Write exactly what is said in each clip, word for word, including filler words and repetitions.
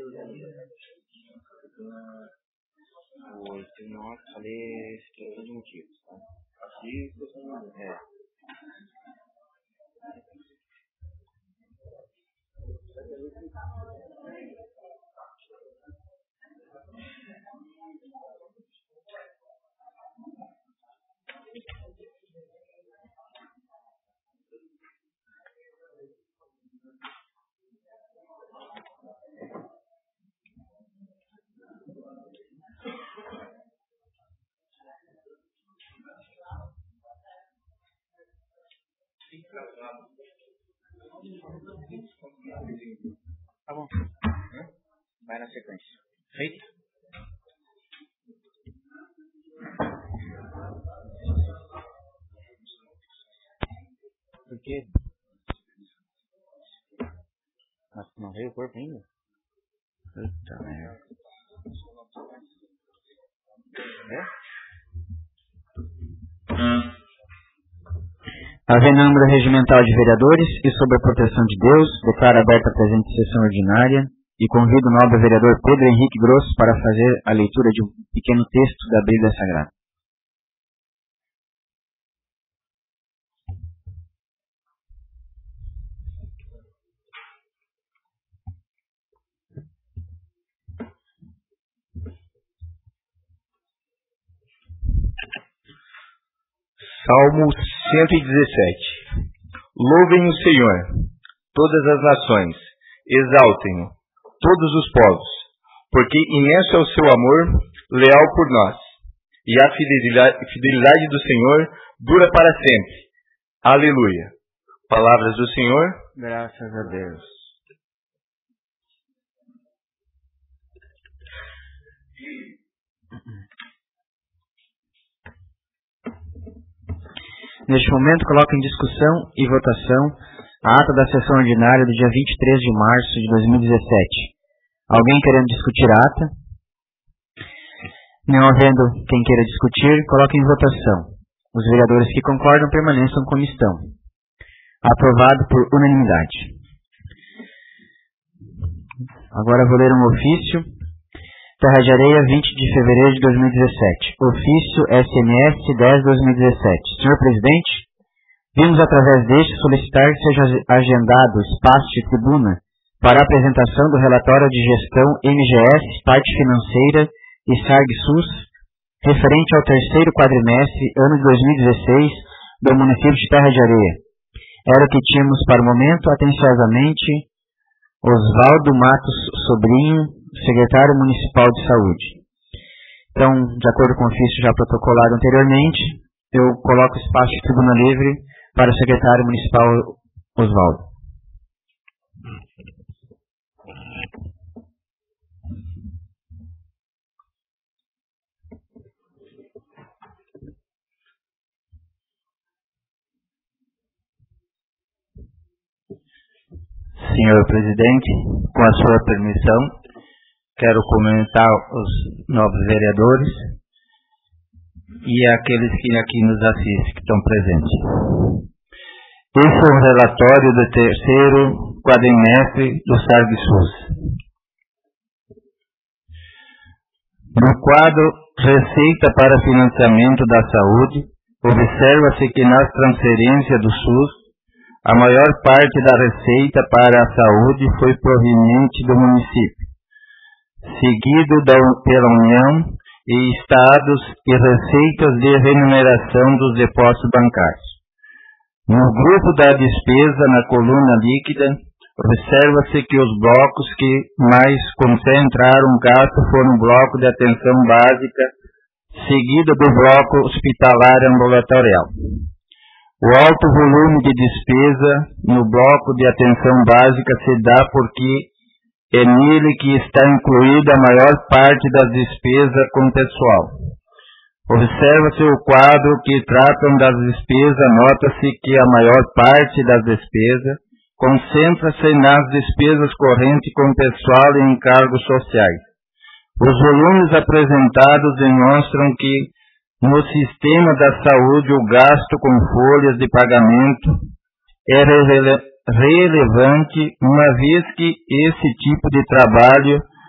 Eu não falei explicação de motivos, tá? Aqui, é. Tá bom. Vai na sequência. Feito? Por quê? Mas não veio o corpo ainda? Puta merda. É? Havendo número regimental de vereadores e sob a proteção de Deus, declaro aberta a presente sessão ordinária e convido o nobre vereador Pedro Henrique Grosso para fazer a leitura de um pequeno texto da Bíblia Sagrada. Salmo cento e dezessete. Louvem o Senhor, todas as nações, exaltem-o, todos os povos, porque imenso é o seu amor, leal por nós, e a fidelidade, fidelidade do Senhor dura para sempre. Aleluia. Palavras do Senhor. Graças a Deus. Neste momento, coloco em discussão e votação a ata da sessão ordinária do dia vinte e três de março de dois mil e dezessete. Alguém querendo discutir a ata? Não havendo quem queira discutir, coloco em votação. Os vereadores que concordam permaneçam como estão. Aprovado por unanimidade. Agora vou ler um ofício. Terra de Areia, vinte de fevereiro de dois mil e dezessete. Ofício S M S dez de dois mil e dezessete. Senhor Presidente, vimos através deste solicitar que seja agendado espaço de tribuna para a apresentação do relatório de gestão M G S, parte financeira e SARG-SUS, referente ao terceiro quadrimestre, ano de dois mil e dezesseis, do município de Terra de Areia. Era o que tínhamos para o momento, atenciosamente, Osvaldo Matos Sobrinho, secretário municipal de saúde. Então, de acordo com o ofício já protocolado anteriormente, eu coloco espaço de tribuna livre para o secretário municipal Osvaldo. Senhor Presidente, com a sua permissão, quero comentar os novos vereadores e aqueles que aqui nos assistem, que estão presentes. Esse é o relatório do terceiro quadrimestre do SARG-SUS. No quadro Receita para Financiamento da Saúde, observa-se que na transferência do SUS, a maior parte da receita para a saúde foi proveniente do município, seguido da, pela União e Estados e receitas de remuneração dos depósitos bancários. No grupo da despesa, na coluna líquida, observa-se que os blocos que mais concentraram gasto foram o bloco de atenção básica, seguido do bloco hospitalar ambulatorial. O alto volume de despesa no bloco de atenção básica se dá porque é nele que está incluída a maior parte das despesas com pessoal. Observa-se o quadro que tratam das despesas, nota-se que a maior parte das despesas concentra-se nas despesas correntes com pessoal e encargos sociais. Os volumes apresentados demonstram que no sistema da saúde, o gasto com folhas de pagamento é rele- relevante, uma vez que esse tipo de trabalho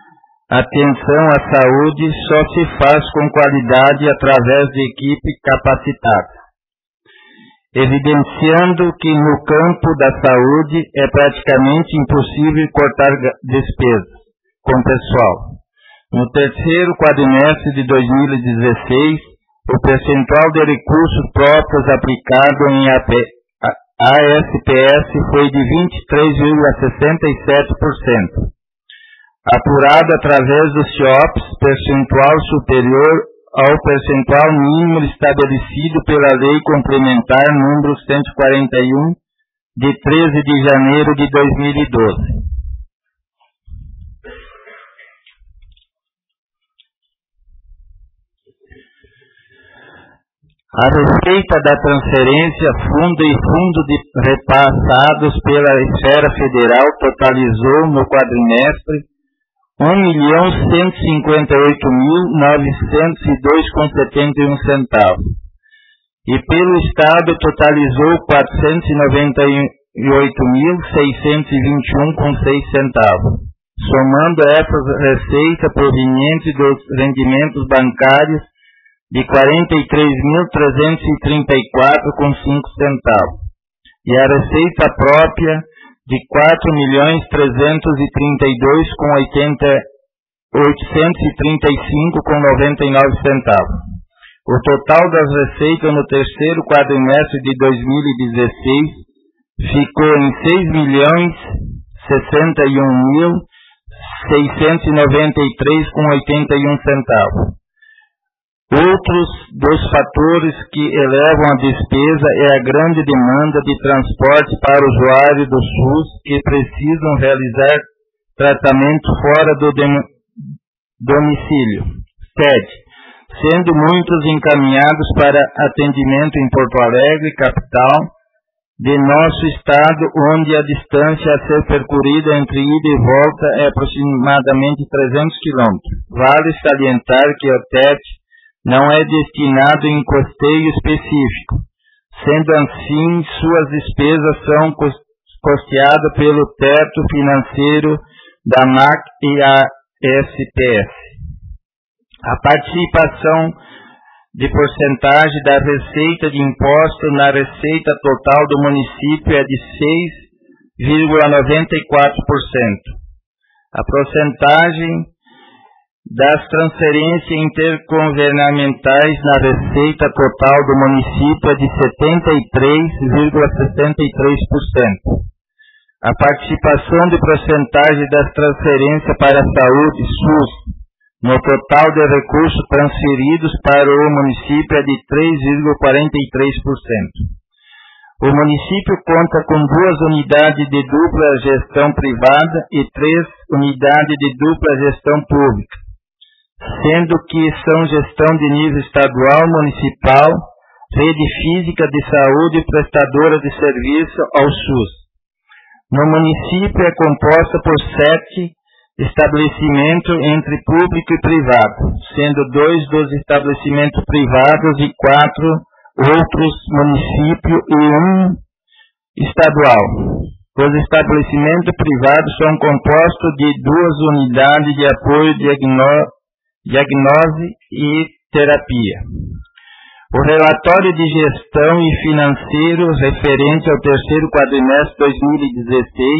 atenção à saúde só se faz com qualidade através de equipe capacitada, evidenciando que no campo da saúde é praticamente impossível cortar despesas com pessoal. No terceiro quadrimestre de dois mil e dezesseis, o percentual de recursos próprios aplicado em A S P S foi de vinte e três vírgula sessenta e sete por cento. Apurado através do C I O P S, percentual superior ao percentual mínimo estabelecido pela Lei Complementar número cento e quarenta e um, de treze de janeiro de dois mil e doze. A receita da transferência, fundo e fundo de repassados pela esfera federal totalizou no quadrimestre um milhão cento e cinquenta e oito mil novecentos e dois vírgula setenta e um centavos. E pelo Estado totalizou quatrocentos e noventa e oito mil seiscentos e vinte e um vírgula seis centavos. Somando essas receitas provenientes dos rendimentos bancários de quarenta e três mil trezentos e trinta e quatro vírgula cinco centavos. E a receita própria de quatro milhões trezentos e trinta e dois mil oitocentos e trinta e cinco vírgula noventa e nove centavos. O total das receitas no terceiro quadrimestre de dois mil e dezesseis ficou em seis milhões sessenta e um mil seiscentos e noventa e três vírgula oitenta e um centavos. Outros dos fatores que elevam a despesa é a grande demanda de transporte para usuários do SUS que precisam realizar tratamento fora do domicílio, sede, sendo muitos encaminhados para atendimento em Porto Alegre, capital de nosso estado, onde a distância a ser percorrida entre ida e volta é aproximadamente trezentos quilômetros. Vale salientar que o T E T não é destinado em custeio específico, sendo assim suas despesas são custeadas pelo teto financeiro da M A C e a S P S. A participação de porcentagem da receita de imposto na receita total do município é de seis vírgula noventa e quatro por cento. A porcentagem das transferências intergovernamentais na receita total do município é de setenta e três vírgula sessenta e três por cento. A participação de porcentagem das transferências para a saúde, SUS, no total de recursos transferidos para o município é de três vírgula quarenta e três por cento. O município conta com duas unidades de dupla gestão privada e três unidades de dupla gestão pública, sendo que são gestão de nível estadual, municipal, rede física de saúde e prestadora de serviço ao SUS. No município é composta por sete estabelecimentos entre público e privado, sendo dois dos estabelecimentos privados e quatro outros municípios e um estadual. Os estabelecimentos privados são compostos de duas unidades de apoio diagnóstico diagnose e terapia. O relatório de gestão e financeiro referente ao terceiro quadrimestre de dois mil e dezesseis,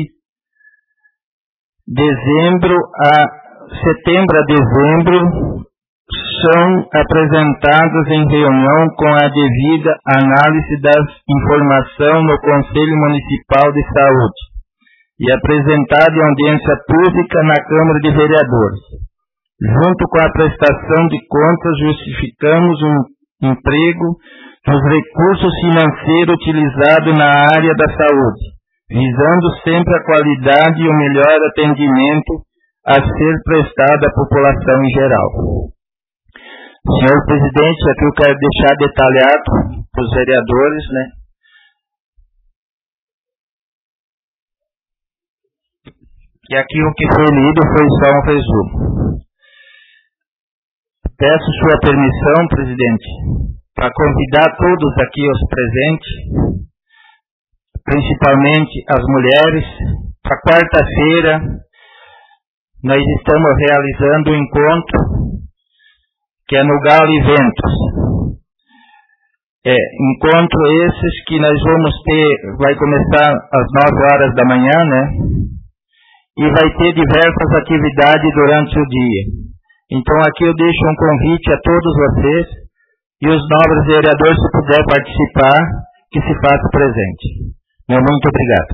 dezembro a setembro a dezembro, são apresentados em reunião com a devida análise das informações no Conselho Municipal de Saúde e apresentado em audiência pública na Câmara de Vereadores. Junto com a prestação de contas, justificamos um emprego nos recursos financeiros utilizados na área da saúde, visando sempre a qualidade e o melhor atendimento a ser prestado à população em geral. Senhor presidente, aqui eu quero deixar detalhado para os vereadores, né? Que aqui o que foi lido foi só um resumo. Peço sua permissão, presidente, para convidar todos aqui os presentes, principalmente as mulheres, para quarta-feira, nós estamos realizando um encontro que é no Galo Eventos. É, encontro esses que nós vamos ter, vai começar às nove horas da manhã, né? E vai ter diversas atividades durante o dia. Então aqui eu deixo um convite a todos vocês e os nobres vereadores, se puder participar, que se faça presente. Meu muito obrigado.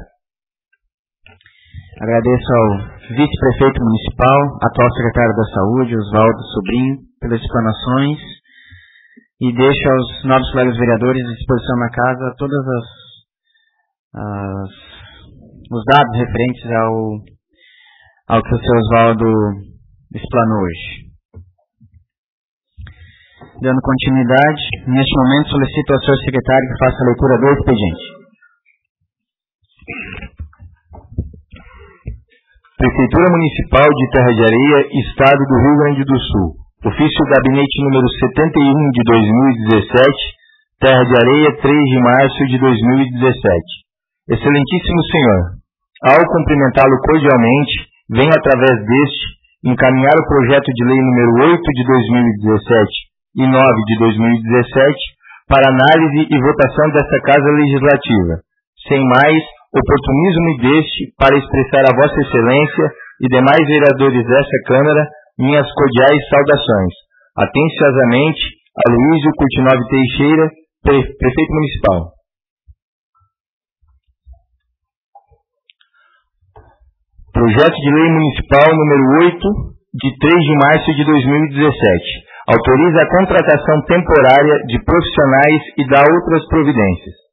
Agradeço ao vice-prefeito municipal, atual secretário da Saúde, Oswaldo Sobrinho, pelas explanações, e deixo aos nobres colegas vereadores à disposição na casa todas as, as os dados referentes ao, ao que o seu Oswaldo explanou hoje. Dando continuidade, neste momento solicito ao senhor secretário que faça a leitura do expediente. Prefeitura Municipal de Terra de Areia, Estado do Rio Grande do Sul. Ofício Gabinete número setenta e um de dois mil e dezessete, Terra de Areia, três de março de dois mil e dezessete. Excelentíssimo Senhor, ao cumprimentá-lo cordialmente, venho através deste encaminhar o projeto de lei número oito de dois mil e dezessete e nove de dois mil e dezessete para análise e votação desta Casa Legislativa. Sem mais oportunismo deste, para expressar a Vossa Excelência e demais vereadores desta Câmara minhas cordiais saudações. Atenciosamente, Aloísio Curtinove Teixeira, Prefeito Municipal. Projeto de Lei Municipal número oito, de três de março de dois mil e dezessete. Autoriza a contratação temporária de profissionais e dá outras providências.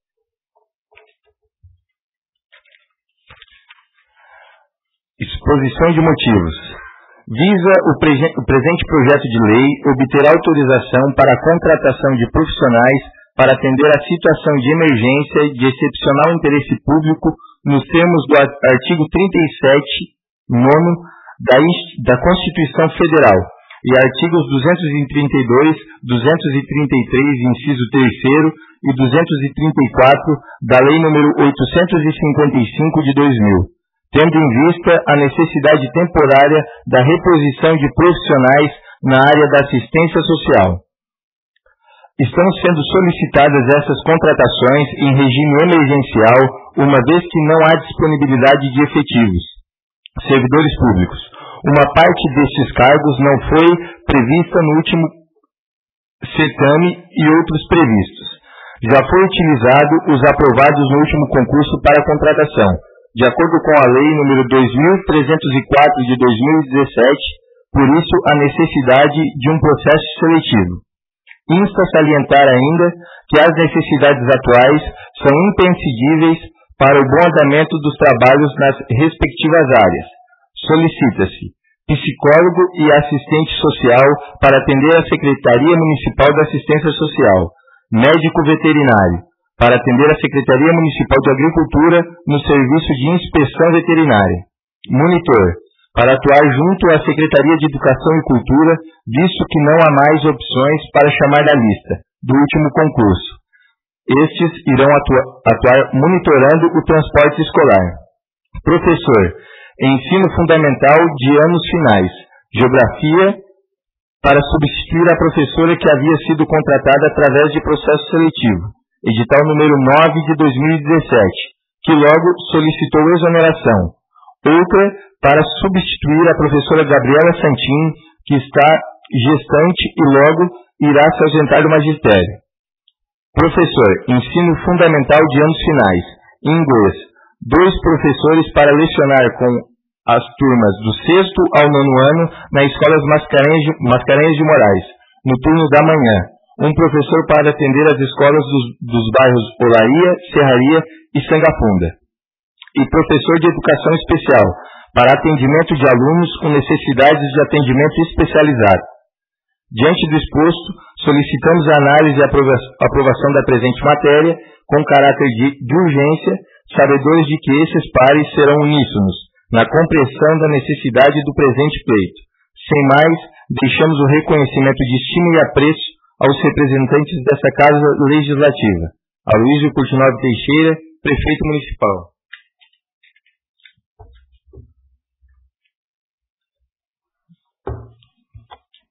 Exposição de motivos. Visa o, prege- o presente projeto de lei obter autorização para a contratação de profissionais para atender a situação de emergência de excepcional interesse público nos termos do artigo trinta e sete, nono, da, da Constituição Federal e artigos duzentos e trinta e dois, duzentos e trinta e três, inciso terceiro e duzentos e trinta e quatro da Lei número oitocentos e cinquenta e cinco de dois mil. Tendo em vista a necessidade temporária da reposição de profissionais na área da assistência social. Estão sendo solicitadas essas contratações em regime emergencial, uma vez que não há disponibilidade de efetivos, servidores públicos. Uma parte destes cargos não foi prevista no último certame e outros previstos. Já foi utilizado os aprovados no último concurso para contratação. De acordo com a Lei número dois mil trezentos e quatro de dois mil e dezessete, por isso a necessidade de um processo seletivo. Insta salientar ainda que as necessidades atuais são imprescindíveis para o bom andamento dos trabalhos nas respectivas áreas. Solicita-se psicólogo e assistente social para atender a Secretaria Municipal de Assistência Social, médico veterinário, para atender a Secretaria Municipal de Agricultura no serviço de inspeção veterinária. Monitor, para atuar junto à Secretaria de Educação e Cultura, visto que não há mais opções para chamar da lista do último concurso. Estes irão atua- atuar monitorando o transporte escolar. Professor, ensino fundamental de anos finais, Geografia, para substituir a professora que havia sido contratada através de processo seletivo. Edital número nove de dois mil e dezessete, que logo solicitou exoneração. Outra para substituir a professora Gabriela Santin, que está gestante e logo irá se ausentar do magistério. Professor, ensino fundamental de anos finais, inglês. Dois professores para lecionar com as turmas do sexto ao nono ano na Escola Mascarenhas de, Mascarenhas de Moraes, no turno da manhã. Um professor para atender as escolas dos, dos bairros Olaria, Serraria e Sangafunda. E professor de Educação Especial, para atendimento de alunos com necessidades de atendimento especializado. Diante do exposto, solicitamos a análise e aprovação da presente matéria, com caráter de, de urgência, sabedores de que esses pares serão uníssonos, na compreensão da necessidade do presente pleito. Sem mais, deixamos o reconhecimento de estima e apreço aos representantes dessa Casa Legislativa. Aloísio Curtinove Teixeira, Prefeito Municipal.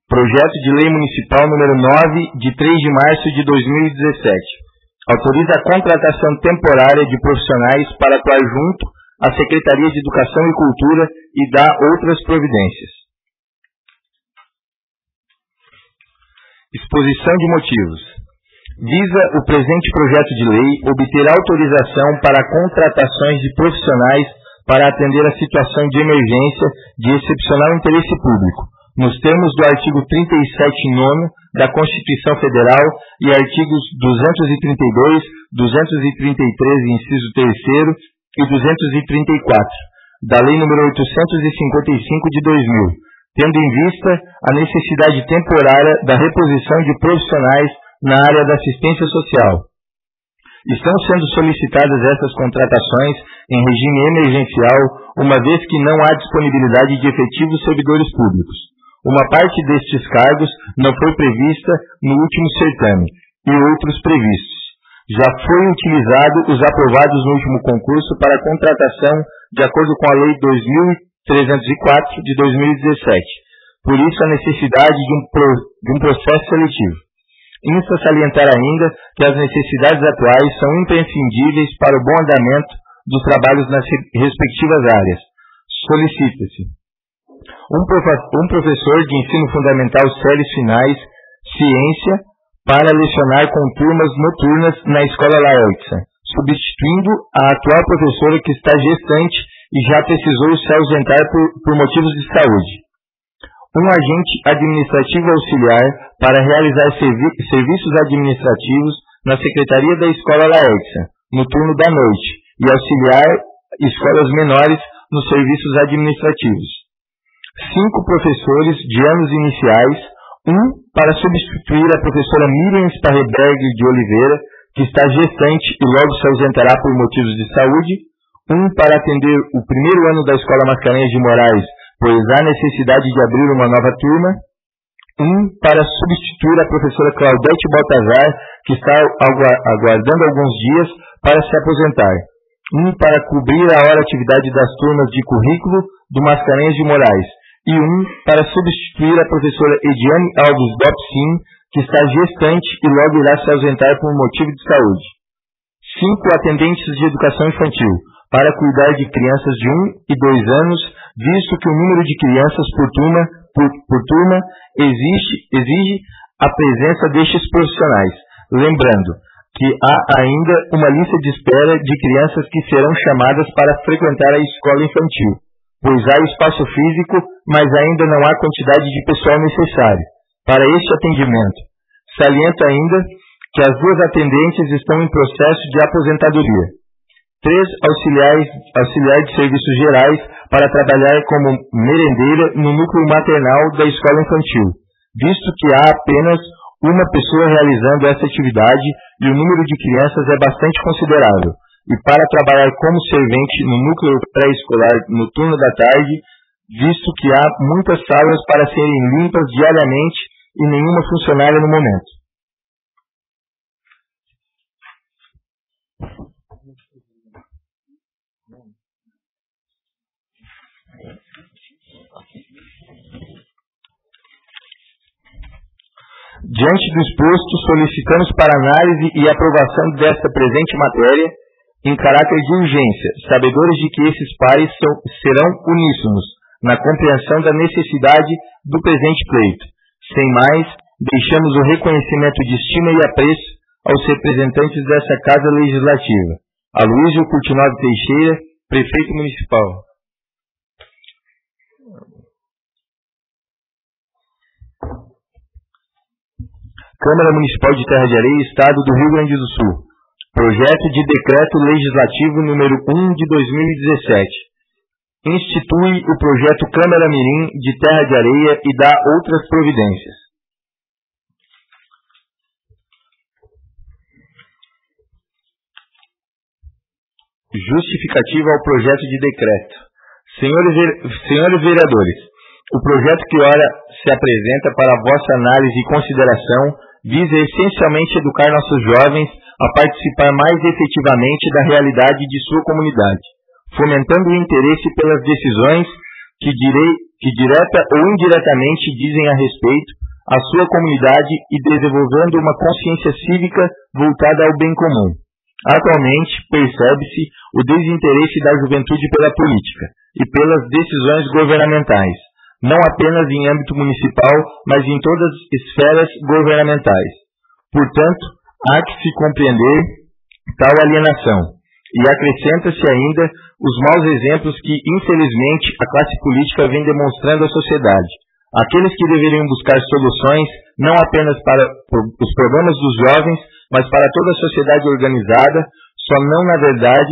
Projeto de Lei Municipal número nove, de três de março de dois mil e dezessete. Autoriza a contratação temporária de profissionais para atuar junto à Secretaria de Educação e Cultura e dá outras providências. Exposição de motivos. Visa o presente projeto de lei obter autorização para contratações de profissionais para atender a situação de emergência de excepcional interesse público, nos termos do artigo trinta e sete nono da Constituição Federal e artigos duzentos e trinta e dois, duzentos e trinta e três, inciso terceiro e duzentos e trinta e quatro, da Lei número oitocentos e cinquenta e cinco de dois mil, tendo em vista a necessidade temporária da reposição de profissionais na área da assistência social. Estão sendo solicitadas essas contratações em regime emergencial, uma vez que não há disponibilidade de efetivos servidores públicos. Uma parte destes cargos não foi prevista no último certame e outros previstos. Já foi utilizado os aprovados no último concurso para contratação de acordo com a Lei dois mil trezentos e quatro de dois mil e dezessete. Por isso a necessidade de um, pro, de um processo seletivo. Insta salientar ainda que as necessidades atuais são imprescindíveis para o bom andamento dos trabalhos nas respectivas áreas. Solicita-se um, um professor de ensino fundamental séries finais, ciência, para lecionar com turmas noturnas na Escola Laertsen, substituindo a atual professora que está gestante e já precisou se ausentar por, por motivos de saúde. Um agente administrativo auxiliar para realizar servi serviços administrativos na Secretaria da Escola Laertsen, no turno da noite, e auxiliar escolas menores nos serviços administrativos. Cinco professores de anos iniciais, um para substituir a professora Miriam Sparreberg de Oliveira, que está gestante e logo se ausentará por motivos de saúde, um para atender o primeiro ano da Escola Mascarenhas de Moraes, pois há necessidade de abrir uma nova turma, um para substituir a professora Claudete Baltazar, que está aguardando alguns dias para se aposentar, um para cobrir a hora atividade das turmas de currículo do Mascarenhas de Moraes, e um para substituir a professora Ediane Alves Dopsin, que está gestante e logo irá se ausentar por motivo de saúde. Cinco atendentes de educação infantil, para cuidar de crianças de um e dois anos, visto que o número de crianças por turma, por, por turma exige, exige a presença destes profissionais. Lembrando que há ainda uma lista de espera de crianças que serão chamadas para frequentar a escola infantil, pois há espaço físico, mas ainda não há quantidade de pessoal necessário para este atendimento. Saliento ainda que as duas atendentes estão em processo de aposentadoria. Três auxiliares, auxiliares de serviços gerais para trabalhar como merendeira no núcleo maternal da escola infantil, visto que há apenas uma pessoa realizando essa atividade e o número de crianças é bastante considerável, e para trabalhar como servente no núcleo pré-escolar no turno da tarde, visto que há muitas salas para serem limpas diariamente e nenhuma funcionária no momento. Diante do exposto, solicitamos para análise e aprovação desta presente matéria, em caráter de urgência, sabedores de que esses pares são, serão uníssonos na compreensão da necessidade do presente pleito. Sem mais, deixamos o reconhecimento de estima e apreço aos representantes dessa Casa Legislativa. Aloísio Curtinov Teixeira, Prefeito Municipal. Câmara Municipal de Terra de Areia, Estado do Rio Grande do Sul. Projeto de Decreto Legislativo número um de dois mil e dezessete. Institui o projeto Câmara Mirim de Terra de Areia e dá outras providências. Justificativa ao projeto de decreto. Senhores, senhores vereadores, o projeto que ora se apresenta para a vossa análise e consideração visa essencialmente educar nossos jovens a participar mais efetivamente da realidade de sua comunidade, fomentando o interesse pelas decisões que, direi, que direta ou indiretamente dizem a respeito a sua comunidade e desenvolvendo uma consciência cívica voltada ao bem comum. Atualmente, percebe-se o desinteresse da juventude pela política e pelas decisões governamentais, não apenas em âmbito municipal, mas em todas as esferas governamentais. Portanto, há que se compreender tal alienação. E acrescenta-se ainda os maus exemplos que, infelizmente, a classe política vem demonstrando à sociedade. Aqueles que deveriam buscar soluções não apenas para os problemas dos jovens, mas para toda a sociedade organizada, só não na verdade,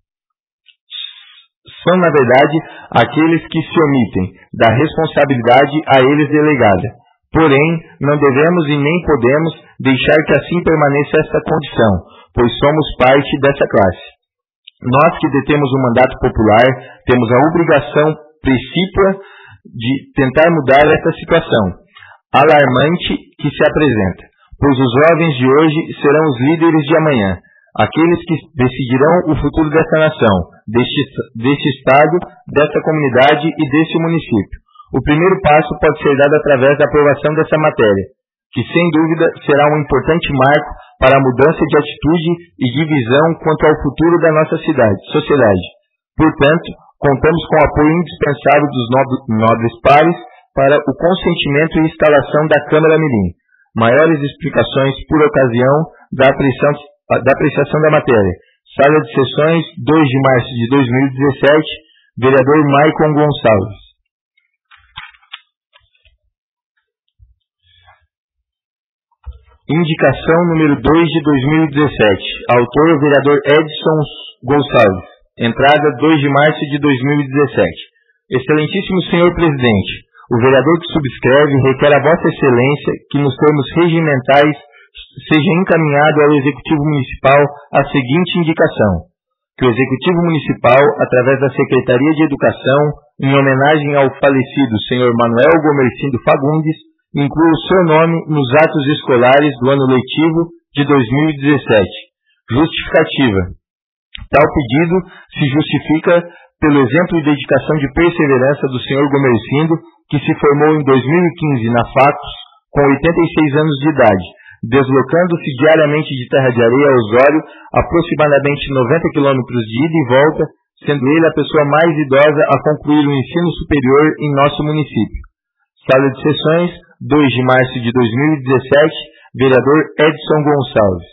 são na verdade aqueles que se omitem da responsabilidade a eles delegada. Porém, não devemos e nem podemos deixar que assim permaneça esta condição, pois somos parte dessa classe. Nós que detemos o mandato popular, temos a obrigação precípua de tentar mudar esta situação alarmante que se apresenta, pois os jovens de hoje serão os líderes de amanhã, aqueles que decidirão o futuro desta nação, deste, deste estado, desta comunidade e deste município. O primeiro passo pode ser dado através da aprovação dessa matéria, que sem dúvida será um importante marco para a mudança de atitude e de visão quanto ao futuro da nossa cidade, sociedade. Portanto, contamos com o apoio indispensável dos nobres pares para o consentimento e instalação da Câmara Mirim. Maiores explicações por ocasião da apreciação, da apreciação da matéria. Sala de Sessões, dois de março de dois mil e dezessete, vereador Maicon Gonçalves. Indicação número dois de dois mil e dezessete. Autor, o vereador Edson Gonçalves. Entrada, dois de março de dois mil e dezessete. Excelentíssimo senhor presidente, o vereador que subscreve requer a vossa excelência que nos termos regimentais seja encaminhado ao Executivo Municipal a seguinte indicação: que o Executivo Municipal, através da Secretaria de Educação, em homenagem ao falecido senhor Manuel Gomercindo Fagundes, inclua o seu nome nos atos escolares do ano letivo de dois mil e dezessete. Justificativa. Tal pedido se justifica pelo exemplo e dedicação de perseverança do senhor Gomercindo, que se formou em dois mil e quinze na Facos, com oitenta e seis anos de idade, deslocando-se diariamente de Terra de Areia a Osório, aproximadamente noventa quilômetros de ida e volta, sendo ele a pessoa mais idosa a concluir o ensino superior em nosso município. Sala de Sessões, dois de março de dois mil e dezessete, vereador Edson Gonçalves.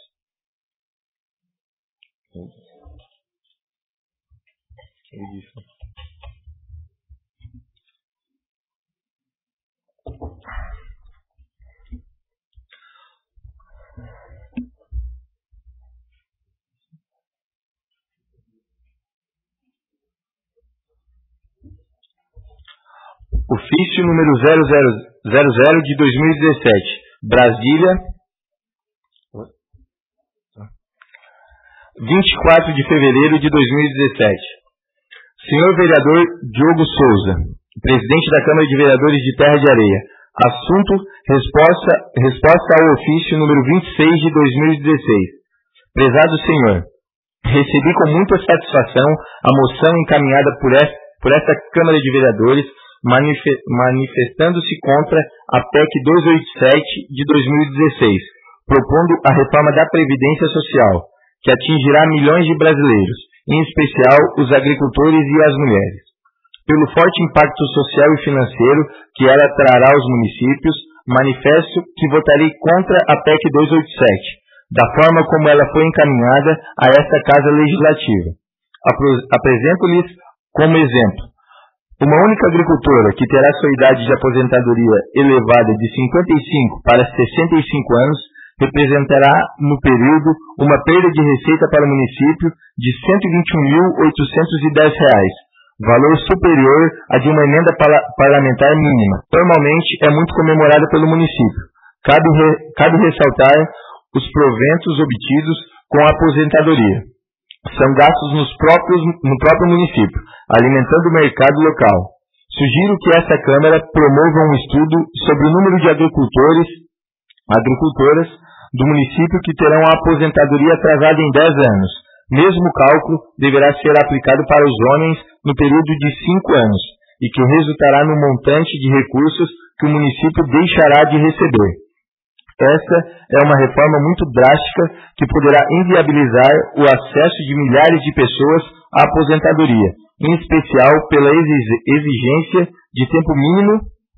Ofício número zero zero zero zero de dois mil e dezessete, Brasília, vinte e quatro de fevereiro de dois mil e dezessete. Senhor vereador Diogo Souza, presidente da Câmara de Vereadores de Terra de Areia. Assunto, resposta, resposta ao ofício número vinte e seis de dois mil e dezesseis. Prezado senhor, recebi com muita satisfação a moção encaminhada por esta, por esta Câmara de Vereadores, manifestando-se contra a P E C duzentos e oitenta e sete de dois mil e dezesseis, propondo a reforma da Previdência Social, que atingirá milhões de brasileiros, em especial os agricultores e as mulheres. Pelo forte impacto social e financeiro que ela trará aos municípios, manifesto que votarei contra a P E C duzentos e oitenta e sete, da forma como ela foi encaminhada a esta Casa Legislativa. Apresento-lhes como exemplo uma única agricultora que terá sua idade de aposentadoria elevada de cinquenta e cinco para sessenta e cinco anos representará, no período, uma perda de receita para o município de cento e vinte e um mil oitocentos e dez reais, valor superior a de uma emenda parlamentar mínima. Normalmente é muito comemorada pelo município. Cabe, re, cabe ressaltar os proventos obtidos com a aposentadoria. São gastos nos próprios, no próprio município, alimentando o mercado local. Sugiro que essa Câmara promova um estudo sobre o número de agricultores, agricultoras do município que terão a aposentadoria atrasada em dez anos. Mesmo cálculo deverá ser aplicado para os homens no período de cinco anos, e que resultará no montante de recursos que o município deixará de receber. Essa é uma reforma muito drástica que poderá inviabilizar o acesso de milhares de pessoas à aposentadoria, em especial pela exigência de tempo mínimo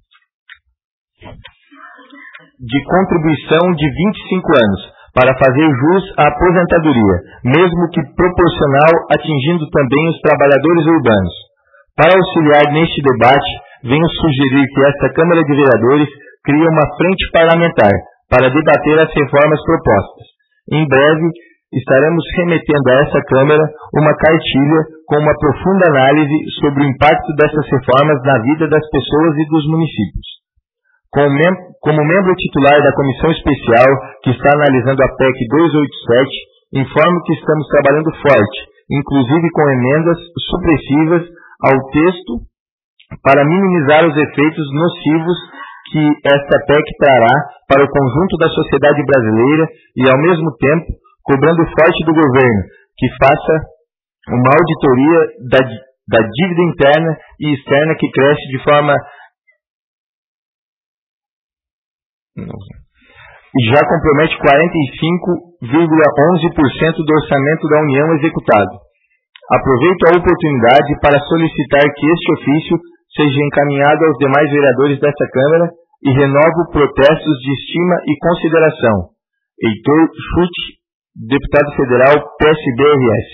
de contribuição de vinte e cinco anos para fazer jus à aposentadoria, mesmo que proporcional, atingindo também os trabalhadores urbanos. Para auxiliar neste debate, venho sugerir que esta Câmara de Vereadores crie uma frente parlamentar para debater as reformas propostas. Em breve, estaremos remetendo a essa Câmara uma cartilha com uma profunda análise sobre o impacto dessas reformas na vida das pessoas e dos municípios. Como, mem como membro titular da Comissão Especial que está analisando a P E C duzentos e oitenta e sete, informo que estamos trabalhando forte, inclusive com emendas supressivas ao texto, para minimizar os efeitos nocivos que esta P E C trará para o conjunto da sociedade brasileira e, ao mesmo tempo, cobrando forte do governo que faça uma auditoria da, da dívida interna e externa que cresce de forma... e já compromete quarenta e cinco vírgula onze por cento do orçamento da União executado. Aproveito a oportunidade para solicitar que este ofício seja encaminhado aos demais vereadores desta Câmara e renovo protestos de estima e consideração. Heitor Chute, deputado federal, P S B R S.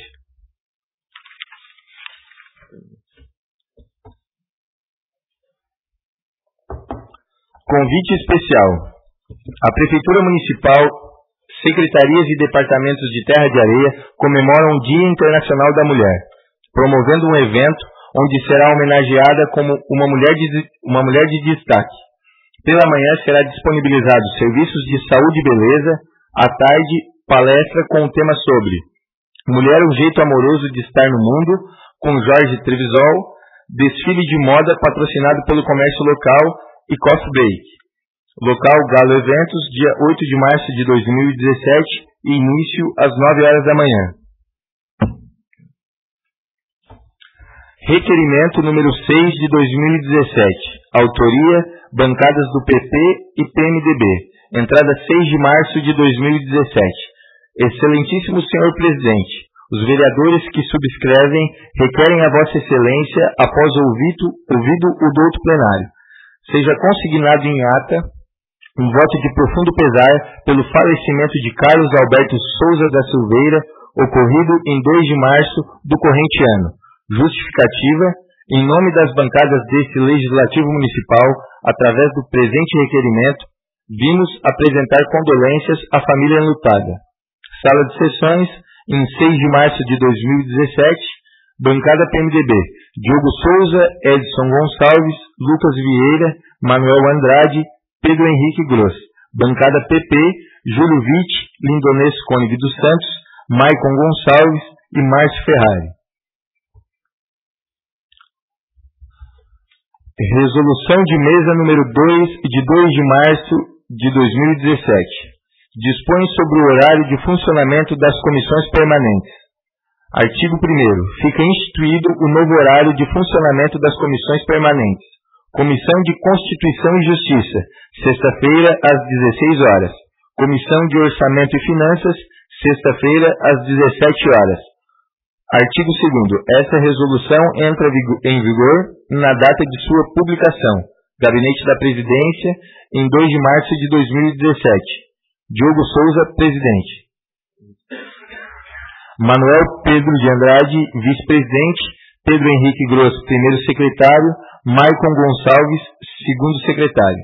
Convite especial. A Prefeitura Municipal, Secretarias e Departamentos de Terra de Areia comemoram o Dia Internacional da Mulher, promovendo um evento onde será homenageada como uma mulher de, uma mulher de destaque. Pela manhã será disponibilizado serviços de saúde e beleza, à tarde palestra com o tema sobre Mulher, um jeito amoroso de estar no mundo, com Jorge Trevisol, desfile de moda patrocinado pelo comércio local e Coffee Break. Local Galo Eventos, dia oito de março de dois mil e dezessete, e início às nove horas da manhã. Requerimento número seis de dois mil e dezessete. Autoria, bancadas do P P e P M D B. Entrada seis de março de dois mil e dezessete. Excelentíssimo senhor presidente, os vereadores que subscrevem requerem a vossa excelência, após ouvido, ouvido o douto plenário, seja consignado em ata um voto de profundo pesar pelo falecimento de Carlos Alberto Souza da Silveira, ocorrido em dois de março do corrente ano. Justificativa, em nome das bancadas deste Legislativo Municipal, através do presente requerimento, vimos apresentar condolências à família enlutada. Sala de sessões, em seis de março de dois mil e dezessete, bancada P M D B, Diogo Souza, Edson Gonçalves, Lucas Vieira, Manuel Andrade, Pedro Henrique Gross. Bancada P P, Júlio Witt, Lindonês Cônigo dos Santos, Maicon Gonçalves e Márcio Ferrari. Resolução de mesa número dois, de dois de março de dois mil e dezessete. Dispõe sobre o horário de funcionamento das comissões permanentes. Artigo primeiro. Fica instituído o novo horário de funcionamento das comissões permanentes. Comissão de Constituição e Justiça, sexta-feira, às dezesseis horas. Comissão de Orçamento e Finanças, sexta-feira, às dezessete horas. Artigo segundo. Esta resolução entra em vigor na data de sua publicação. Gabinete da Presidência, em dois de março de dois mil e dezessete. Diogo Souza, presidente. Manuel Pedro de Andrade, vice-presidente. Pedro Henrique Gross, primeiro secretário. Maicon Gonçalves, segundo secretário.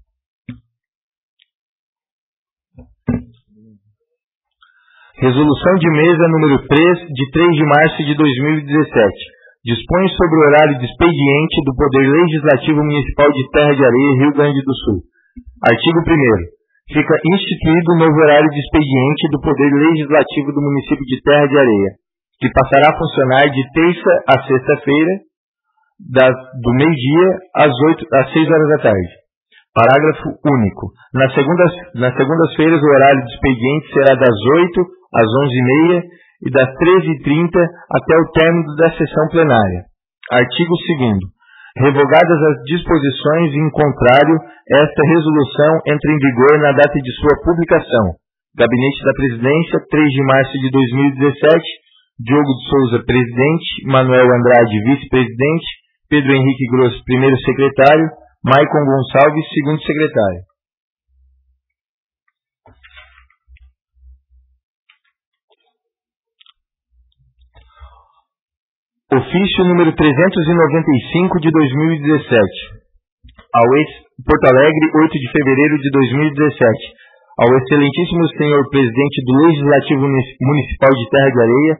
Resolução de mesa número três, de três de março de dois mil e dezessete. Dispõe sobre o horário de expediente do Poder Legislativo Municipal de Terra de Areia, Rio Grande do Sul. Artigo primeiro. Fica instituído o novo horário de expediente do Poder Legislativo do município de Terra de Areia, que passará a funcionar de terça a sexta-feira, do meio-dia às, às seis horas da tarde. Parágrafo único. Nas segundas, nas segundas-feiras, o horário de expediente será das oito às onze e meia e das treze e trinta até o término da sessão plenária. Artigo segundo. Revogadas as disposições em contrário, esta resolução entra em vigor na data de sua publicação. Gabinete da Presidência, três de março de dois mil e dezessete, Diogo de Souza, presidente, Manuel Andrade, vice-presidente, Pedro Henrique Grosso, primeiro secretário, Maicon Gonçalves, segundo secretário. Ofício número trezentos e noventa e cinco de dois mil e dezessete, ao ex Porto Alegre, oito de fevereiro de dois mil e dezessete, ao excelentíssimo senhor presidente do Legislativo Municipal de Terra de Areia.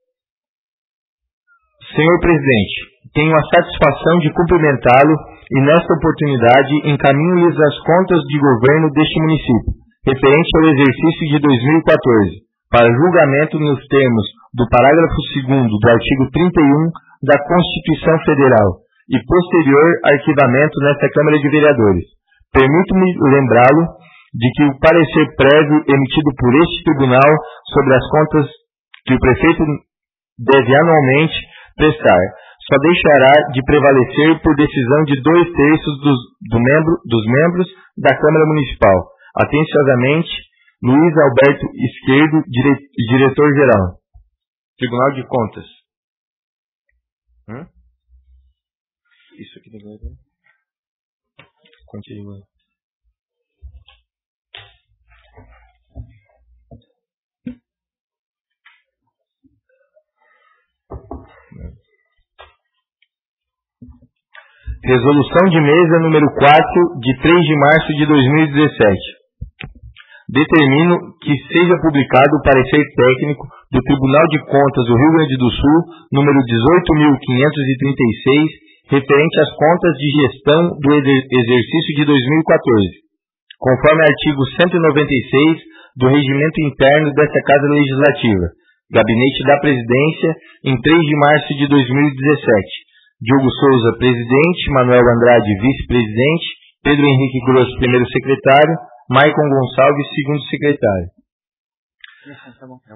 Senhor presidente, tenho a satisfação de cumprimentá-lo e nesta oportunidade encaminho-lhes as contas de governo deste município, referente ao exercício de dois mil e quatorze, para julgamento nos termos do parágrafo segundo do artigo trinta e um da Constituição Federal e posterior arquivamento nesta Câmara de Vereadores. Permito-me lembrá-lo de que o parecer prévio emitido por este tribunal sobre as contas que o prefeito deve anualmente prestar só deixará de prevalecer por decisão de dois terços dos, do membro, dos membros da Câmara Municipal. Atenciosamente, Luiz Alberto Esquerdo, dire, diretor-geral. Tribunal de Contas. Hum? Isso aqui agora. Continua. Resolução de mesa número quatro, de três de março de dois mil e dezessete. Determino que seja publicado o parecer técnico do Tribunal de Contas do Rio Grande do Sul, número dezoito mil quinhentos e trinta e seis, referente às contas de gestão do exercício de dois mil e quatorze, conforme artigo cento e noventa e seis do Regimento Interno desta Casa Legislativa. Gabinete da Presidência, em três de março de dois mil e dezessete. Diogo Souza, presidente, Manuel Andrade, vice-presidente, Pedro Henrique Grosso, primeiro secretário, Maicon Gonçalves, segundo secretário. Tá bom.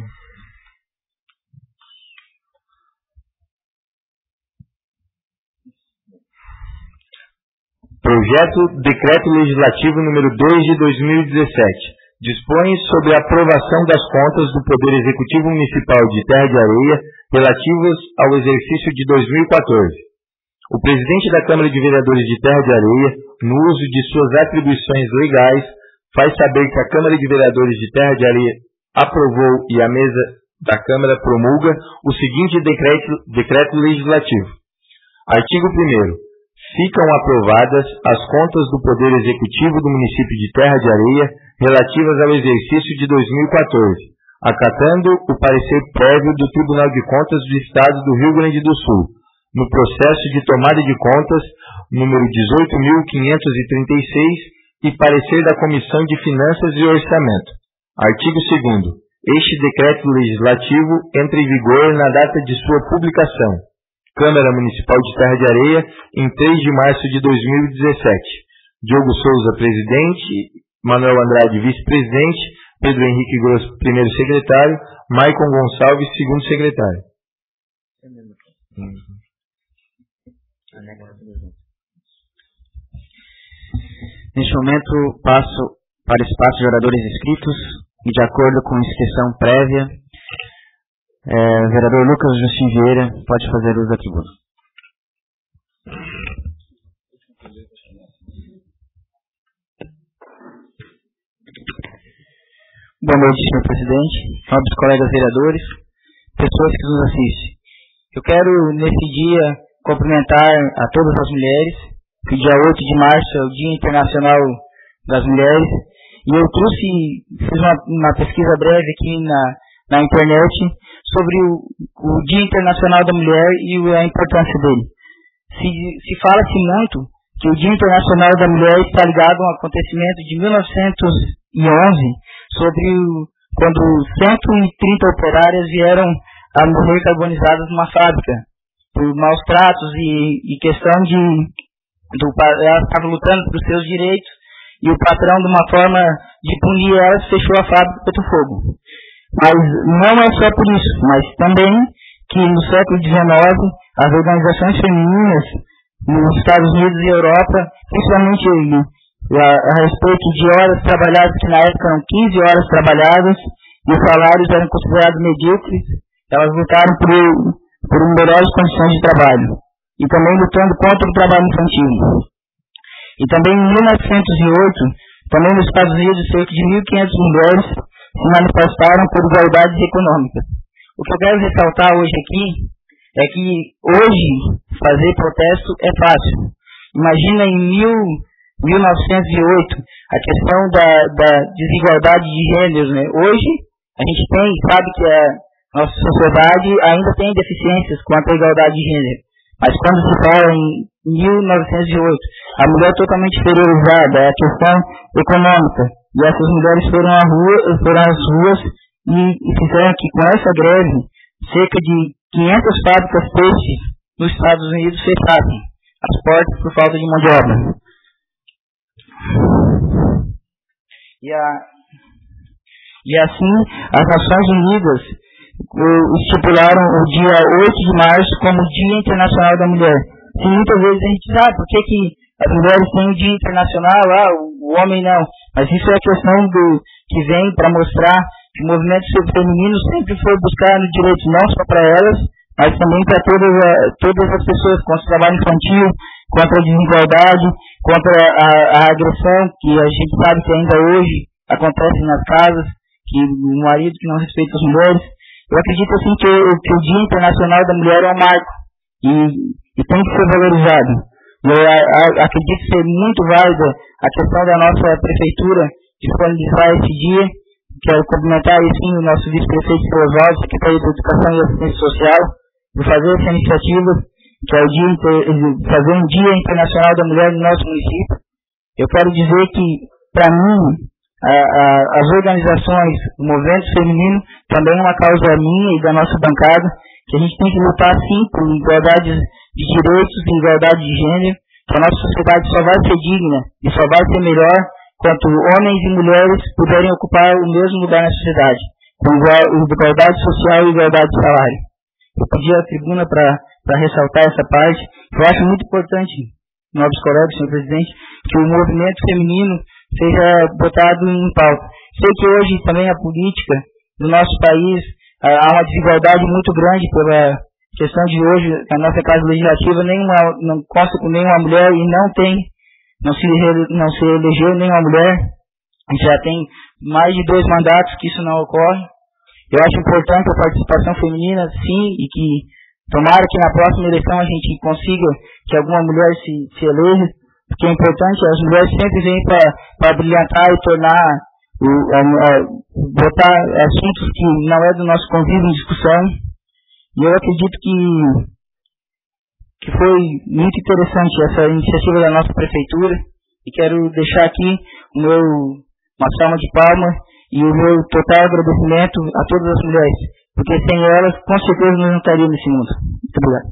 Projeto Decreto Legislativo número dois de dois mil e dezessete. Dispõe sobre a aprovação das contas do Poder Executivo Municipal de Terra de Areia relativas ao exercício de dois mil e quatorze. O presidente da Câmara de Vereadores de Terra de Areia, no uso de suas atribuições legais, faz saber que a Câmara de Vereadores de Terra de Areia aprovou e a mesa da Câmara promulga o seguinte decreto, decreto legislativo. Artigo primeiro. Ficam aprovadas as contas do Poder Executivo do município de Terra de Areia relativas ao exercício de dois mil e quatorze, acatando o parecer prévio do Tribunal de Contas do Estado do Rio Grande do Sul, no processo de tomada de contas número dezoito mil quinhentos e trinta e seis e parecer da Comissão de Finanças e Orçamento. Artigo segundo. Este decreto legislativo entra em vigor na data de sua publicação. Câmara Municipal de Terra de Areia, em três de março de dois mil e dezessete. Diogo Souza, presidente, Manuel Andrade, vice-presidente, Pedro Henrique Grosso, primeiro secretário, Maicon Gonçalves, segundo secretário. Uhum. Neste momento, passo para o espaço de oradores inscritos e, de acordo com inscrição prévia, É, o vereador Lucas Justin Vieira pode fazer uso da tribuna. Boa noite, senhor presidente, nobres colegas vereadores, pessoas que nos assistem. Eu quero, nesse dia, cumprimentar a todas as mulheres, que dia oito de março é o Dia Internacional das Mulheres, e eu trouxe, fiz uma, uma pesquisa breve aqui na, na internet, sobre o, o Dia Internacional da Mulher e a importância dele. Se, se fala-se muito que o Dia Internacional da Mulher está ligado a um acontecimento de mil novecentos e onze, sobre o, quando cento e trinta operárias vieram a morrer carbonizadas numa fábrica, por maus tratos e, e questão de... Do, ela estava lutando pelos seus direitos, e o patrão, de uma forma de punir elas, fechou a fábrica para o fogo. Mas não é só por isso, mas também que no século dezenove as organizações femininas nos Estados Unidos e Europa, principalmente a, a respeito de horas trabalhadas, que na época eram quinze horas trabalhadas, e os salários eram considerados medíocres. Elas lutaram por, por melhores condições de trabalho, e também lutando contra o trabalho infantil. E também em mil novecentos e oito, também nos Estados Unidos, cerca de mil e quinhentas mulheres se manifestaram por igualdades econômicas. O que eu quero ressaltar hoje aqui é que hoje fazer protesto é fácil. Imagina em mil novecentos e oito a questão da, da desigualdade de gêneros, né? Hoje a gente tem, sabe que a nossa sociedade ainda tem deficiências quanto à igualdade de gênero. Mas quando se fala em mil novecentos e oito, a mulher totalmente inferiorizada, é a questão econômica. E essas mulheres foram, à rua, foram às ruas e, e fizeram que com essa greve, cerca de quinhentas fábricas têxteis nos Estados Unidos fechassem as portas por falta de mão de obra. E, a, e assim, as Nações Unidas estipularam o dia oito de março como Dia Internacional da Mulher. Sim, muitas vezes a gente sabe por que, que as mulheres têm o Dia Internacional, ah, o, o homem não. Mas isso é a questão do, que vem para mostrar que o movimento feminino sempre foi buscar direitos não só para elas, mas também para todas, todas as pessoas, contra o trabalho infantil, contra a desigualdade, contra a, a agressão que a gente sabe que ainda hoje acontece nas casas, que o marido que não respeita as mulheres. Eu acredito assim que, que o Dia Internacional da Mulher é um marco e, e tem que ser valorizado. Eu a, a, acredito ser muito válida a questão da nossa prefeitura disponibilizar esse dia. Quero cumprimentar sim o nosso vice-prefeito Oswaldo, secretário de Educação e Assistência Social, de fazer essa iniciativa, que é o dia, fazer um Dia Internacional da Mulher no nosso município. Eu quero dizer que, para mim, A, a, as organizações, o movimento feminino, também é uma causa minha e da nossa bancada, que a gente tem que lutar sim por igualdade de direitos e igualdade de gênero, que a nossa sociedade só vai ser digna e só vai ser melhor quanto homens e mulheres puderem ocupar o mesmo lugar na sociedade, com igualdade social e igualdade de salário. Eu pedi a tribuna para ressaltar essa parte, que eu acho muito importante, nobres colegas, senhor presidente, que o movimento feminino seja botado em pauta. Sei que hoje também a política do nosso país, há uma desigualdade muito grande pela questão de hoje, a nossa Casa Legislativa nenhuma, não consta com nenhuma mulher e não tem, não se, não se elegeu nenhuma mulher. A gente já tem mais de dois mandatos que isso não ocorre. Eu acho importante a participação feminina, sim, e que tomara que na próxima eleição a gente consiga que alguma mulher se, se eleja, porque é importante, as mulheres sempre vêm para brilhantar e tornar, o, a, a, botar assuntos que não é do nosso convívio em discussão. E eu acredito que, que foi muito interessante essa iniciativa da nossa prefeitura, e quero deixar aqui o meu, uma salva de palmas e o meu total agradecimento a todas as mulheres, porque sem elas, com certeza, nós não estaríamos nesse mundo. Muito obrigado.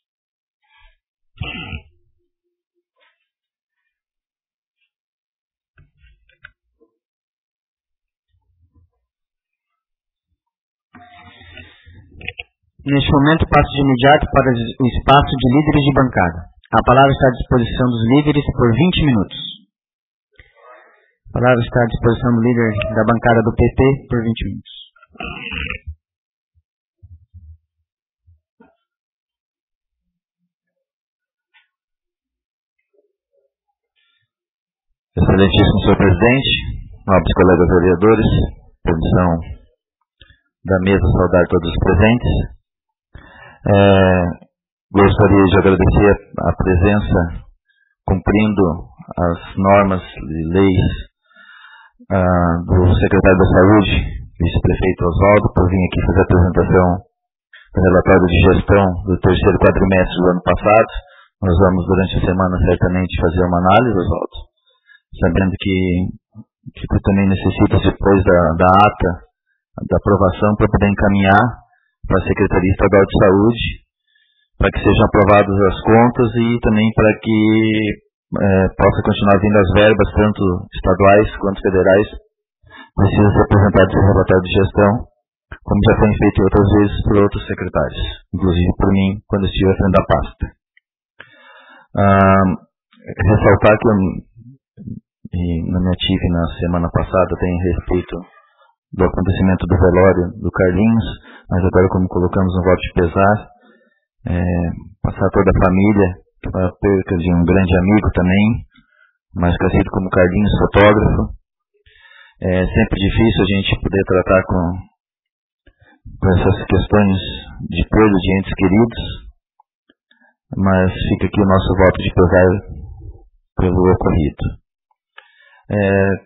Neste momento, passo de imediato para o espaço de líderes de bancada. A palavra está à disposição dos líderes por vinte minutos. A palavra está à disposição do líder da bancada do P P por vinte minutos. Excelentíssimo senhor presidente, nobres colegas vereadores, permissão da mesa saudar todos os presentes. É, gostaria de agradecer a presença, cumprindo as normas e leis ah, do secretário da Saúde, vice-prefeito Oswaldo, por vir aqui fazer a apresentação do relatório de gestão do terceiro quadrimestre do ano passado. Nós vamos, durante a semana, certamente fazer uma análise, Oswaldo, sabendo que, que tu também necessitas, depois da, da ata, da aprovação, para poder encaminhar para a Secretaria Estadual de Saúde, para que sejam aprovadas as contas e também para que é, possa continuar vindo as verbas, tanto estaduais quanto federais. Precisa ser apresentado esse relatório de gestão, como já foi feito outras vezes por outros secretários, inclusive por mim, quando estive à frente da pasta. Ah, ressaltar que eu, e na minha T I V na semana passada tem respeito do acontecimento do velório do Carlinhos, mas agora como colocamos um voto de pesar, é, passar toda a família, a perca de um grande amigo também, mais conhecido como Carlinhos, fotógrafo. É sempre difícil a gente poder tratar com, com essas questões de perda de entes queridos, mas fica aqui o nosso voto de pesar pelo ocorrido. É,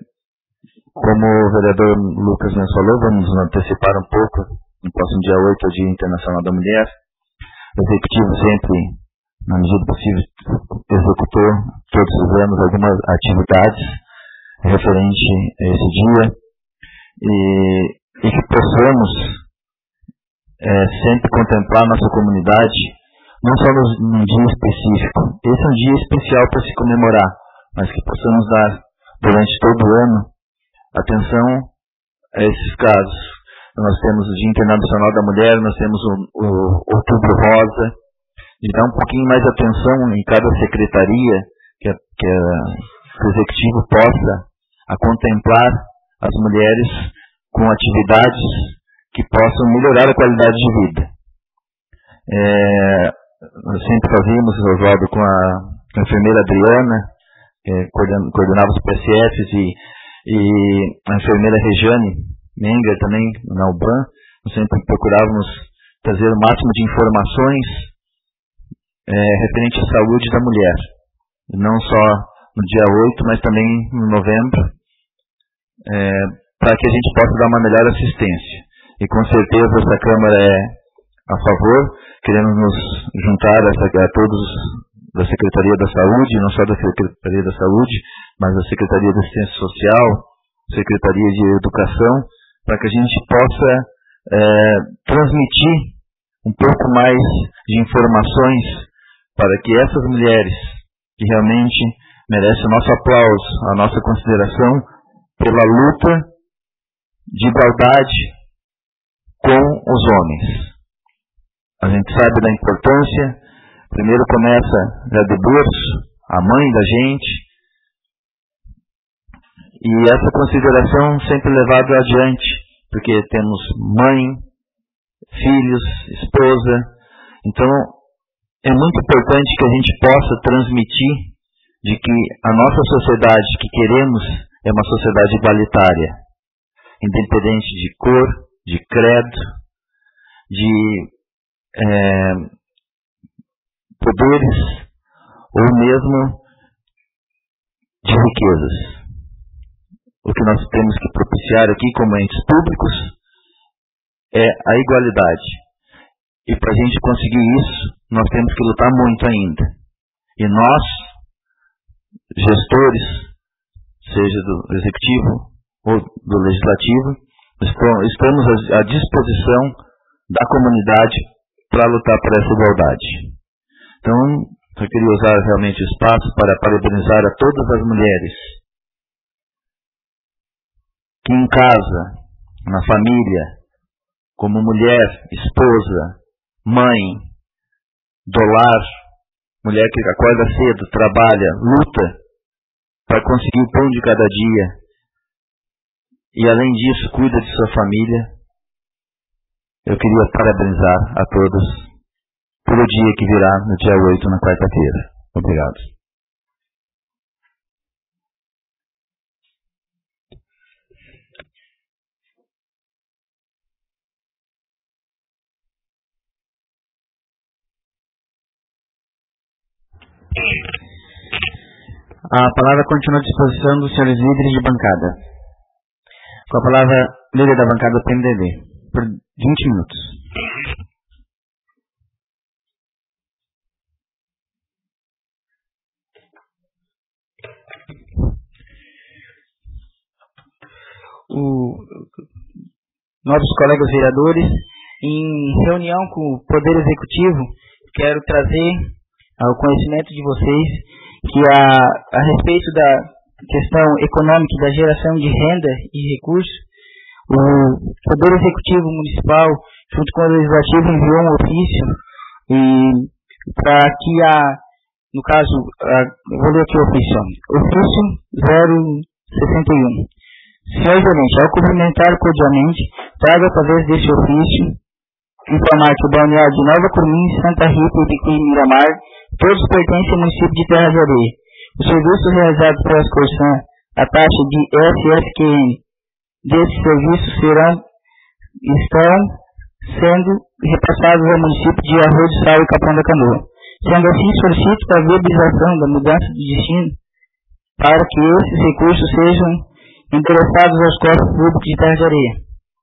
como o vereador Lucas nos falou, vamos nos antecipar um pouco. No próximo dia oito é o Dia Internacional da Mulher. O Executivo sempre, na medida possível, executou todos os anos algumas atividades referente a esse dia e, e que possamos é, sempre contemplar nossa comunidade, não só num dia específico. Esse é um dia especial para se comemorar, mas que possamos dar durante todo o ano atenção a esses casos. Nós temos o Dia Internacional da Mulher, nós temos o, o Outubro Rosa, de dar um pouquinho mais de atenção em cada secretaria, que, a, que, a, que o Executivo possa a contemplar as mulheres com atividades que possam melhorar a qualidade de vida. É, nós sempre fazíamos, Oswaldo, com a, com a enfermeira Adriana, que coordenava os P S Fs, e, e a enfermeira Regiane Menger também, na U B A N. Nós sempre procurávamos trazer o máximo de informações é, referente à saúde da mulher, não só no dia oito, mas também no novembro, é, para que a gente possa dar uma melhor assistência. E com certeza essa Câmara é a favor, queremos nos juntar a, a todos da Secretaria da Saúde, não só da Secretaria da Saúde, mas da Secretaria de Assistência Social, Secretaria de Educação, para que a gente possa é, transmitir um pouco mais de informações para que essas mulheres que realmente merecem o nosso aplauso, a nossa consideração pela luta de igualdade com os homens. A gente sabe da importância, primeiro começa já de berço, a mãe da gente, e essa consideração sempre levada adiante, porque temos mãe, filhos, esposa. Então é muito importante que a gente possa transmitir de que a nossa sociedade que queremos é uma sociedade igualitária, independente de cor, de credo, de é, poderes ou mesmo de riquezas. O que nós temos que propiciar aqui como entes públicos é a igualdade. E para a gente conseguir isso, nós temos que lutar muito ainda. E nós, gestores, seja do Executivo ou do Legislativo, estamos à disposição da comunidade para lutar por essa igualdade. Então, eu queria usar realmente o espaço para parabenizar a todas as mulheres que em casa, na família, como mulher, esposa, mãe, do lar, mulher que acorda cedo, trabalha, luta para conseguir o pão de cada dia e além disso cuida de sua família. Eu queria parabenizar a todos pelo dia que virá no dia oito, na quarta-feira. Obrigado. A palavra continua à disposição dos senhores líderes de bancada. Com a palavra, líder da bancada do P M D B, por vinte minutos. O, nobres colegas vereadores, em reunião com o Poder Executivo, quero trazer ao conhecimento de vocês que a, a respeito da questão econômica da geração de renda e recursos, o Poder Executivo Municipal, junto com o Legislativo, enviou um ofício para que a, no caso, uh, eu vou ler aqui o ofício. Ofício zero sessenta e um. Senhor Gerente, ao cumprimentar cordialmente, trago através deste ofício informar que o balneário de Nova Curmim, Santa Rita e Biquim Miramar, todos pertencem ao município de Terra de Areia. Os serviços realizados pela excursão, a taxa de S S Q N desses serviços serão, estão sendo repassados ao município de Arroio do Sal e Capão da Canoa. Sendo assim, solicito a viabilização da mudança de destino para que esses recursos sejam endereçados aos cofres públicos de Terra de Areia.